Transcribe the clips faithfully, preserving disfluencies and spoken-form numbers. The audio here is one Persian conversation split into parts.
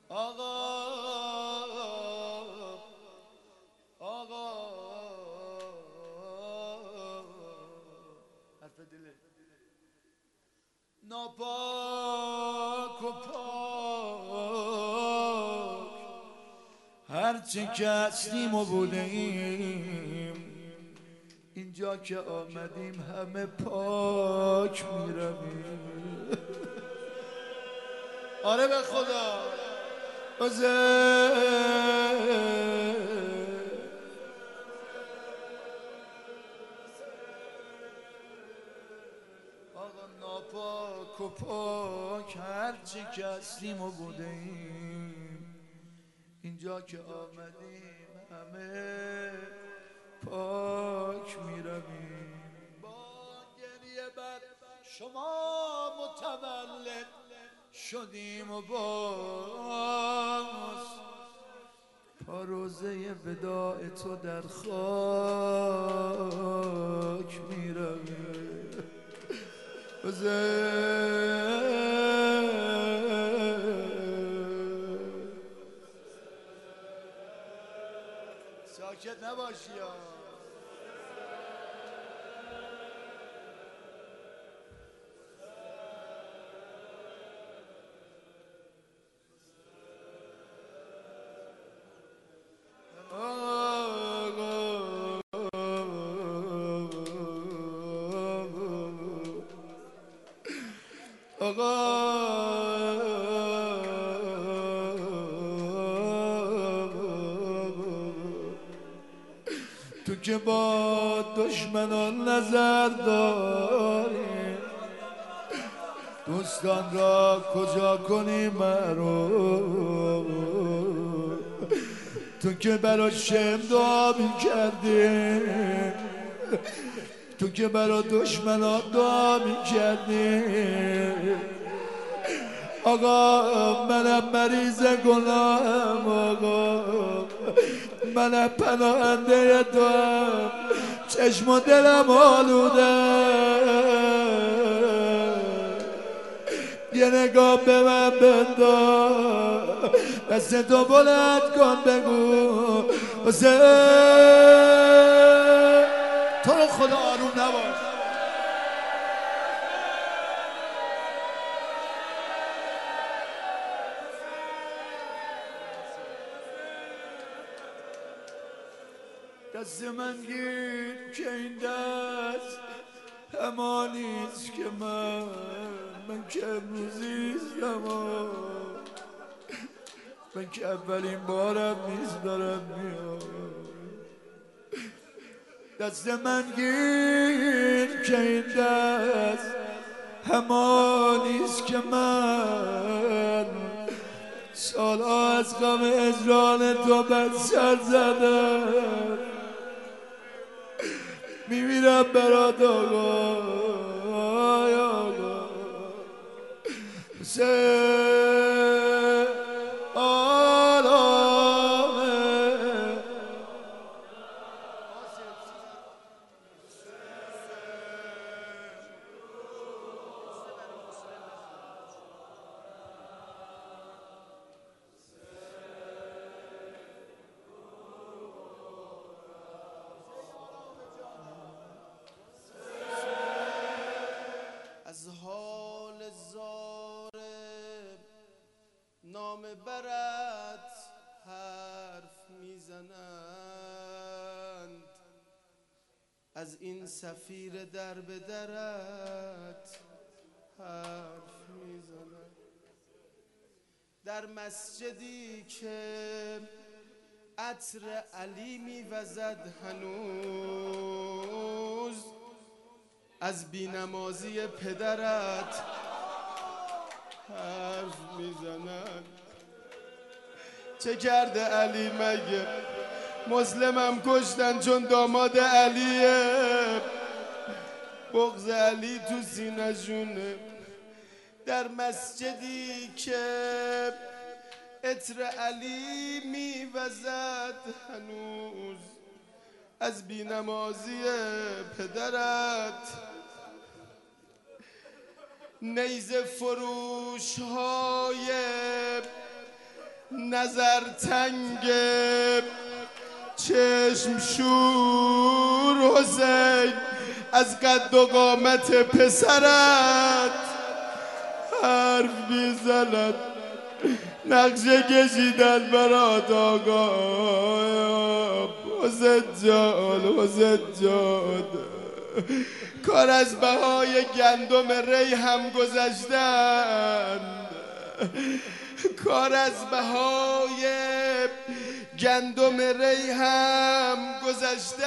آقا آقا حرف دله ناپاک و پاک هرچی که هستیم و بوده ایم اینجا که آمدیم همه پاک میرویم. آره به خدا آقا ناپاک و پاک هرچی که هستیم و بوده ایم اینجا که آمدیم همه پاک میرویم. با گریه بر شما متولد شدیم و باز پا روزه وداع تو در خاک میرویم. ساکت نباشی یا آقا تو که با دشمنان نظر داری دوستان را کجا کنی معروف تو که برا شم دعا میکردی تو که برا دشمنان دعا میکردی آقا منم مریض گناهم آقا منم پناهنده تو هم چشم و دلم آلوده یه نگاه به من بنداز دست تو بلند کن بگو حسین تو رو خدا آروم نباش. دست من گیر که این دست همانیست که من من که امروزیستم من که اولین بارم نیست دارم میام. دست من گیر که این دست همانیست که من سالها از غم هجران تو بر سر زدم میمیرم برات آقا آقا حسین آرامه از حال زار نام برت حرف میزنند از این سفیر در به درت حرف میزنند در مسجدی که عطر علی میوزد هنوز از بینمازی پدرت حرف میزنن. چه کرده علی مگه مسلمم کشتن چون داماد علیه بغض علی تو سینه‌شونه در مسجدی که عطر علی میوزد هنوز از بینمازی پدرت نیزه فروش های نظر تنگ چشم شور حسین از قد و قامت پسرت حرف میزند نقشه کشیدن برات آقا حسین جان حسین جان کار از بهای گندم ری هم گذشتن کار از بهای گندم ری هم گذشته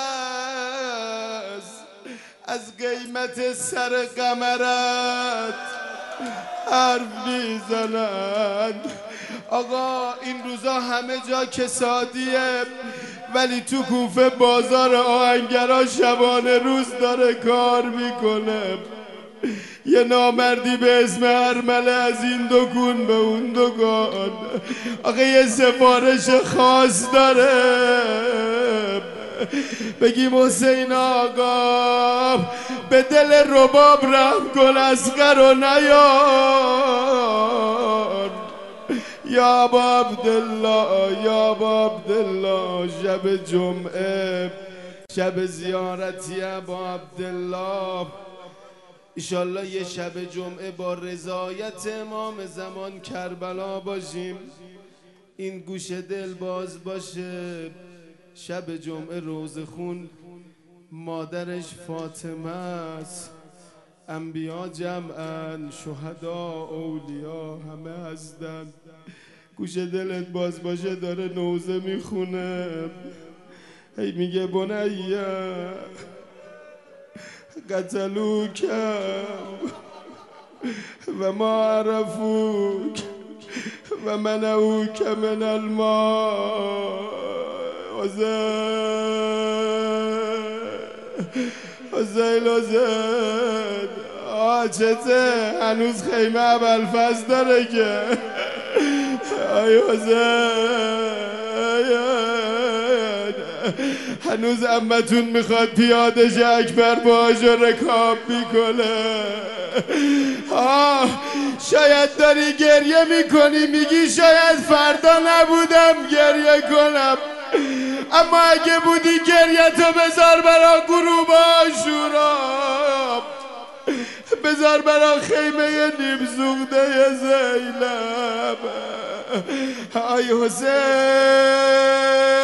است از قیمت سر قمرت حرف میزنند آقا این روزا همه جا کسادیه ولی تو کوفه بازار آهنگرا شبانه روز داره کار میکنه یه نامردی به اسم ارمله از این دکون به اون دکان آقا یه سفارش خاص داره بگیم حسین آقا به دل رباب رحم کن اصغر و نیار یا ابا عبدالله یا ابا عبدالله شب جمعه شب زیارتی ابا عبدالله ایشالله یه شب جمعه با رضایت امام زمان کربلا باشیم این گوش دل باز باشه شب جمعه روزه خون مادرش فاطمه است انبیا جمعن شهدا اولیا همه هستن گوش دلت باز باشه داره نوزه میخونه هی میگه بنیه قتلوک و ما عرفوک و منعوک من الماء حسین حسین آه چته هنوز خیمه ابوالفضل داره که آی حسین هنوز امتون میخواد پیاده شه اکبر باهاشو رکاب میکنه آه شاید داری گریه میکنی میگی شاید فردا نبودم گریه کنم اما اگه بودی گریه تو بذار برا غروب عاشورا بذار برا خیمه نیم سوخته زینب آی حسین